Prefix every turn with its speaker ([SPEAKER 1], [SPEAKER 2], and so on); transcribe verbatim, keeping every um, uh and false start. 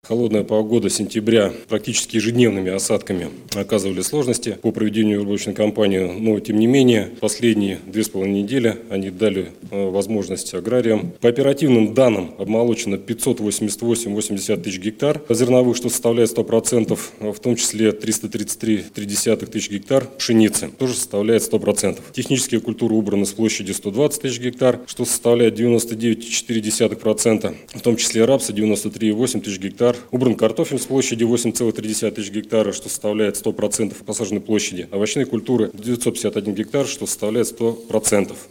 [SPEAKER 1] Холодная погода сентября практически ежедневными осадками оказывали сложности по проведению уборочной кампании, но тем не менее последние две с половиной недели они дали возможность аграриям. По оперативным данным обмолочено пятьсот восемьдесят восемь целых восемь десятых тысяч гектар зерновых, что составляет сто процентов, в том числе триста тридцать три целых три десятых тысяч гектар пшеницы, тоже составляет сто процентов. Технические культуры убраны с площади сто двадцать тысяч гектар, что составляет девяносто девять целых четыре десятых процента, в том числе рапса девяносто три целых восемь тысяч гектар. Убран картофель с площади восемь целых три десятых тысяч гектара, что составляет сто процентов посаженной площади. Овощные культуры девятьсот пятьдесят один гектар, что составляет сто процентов.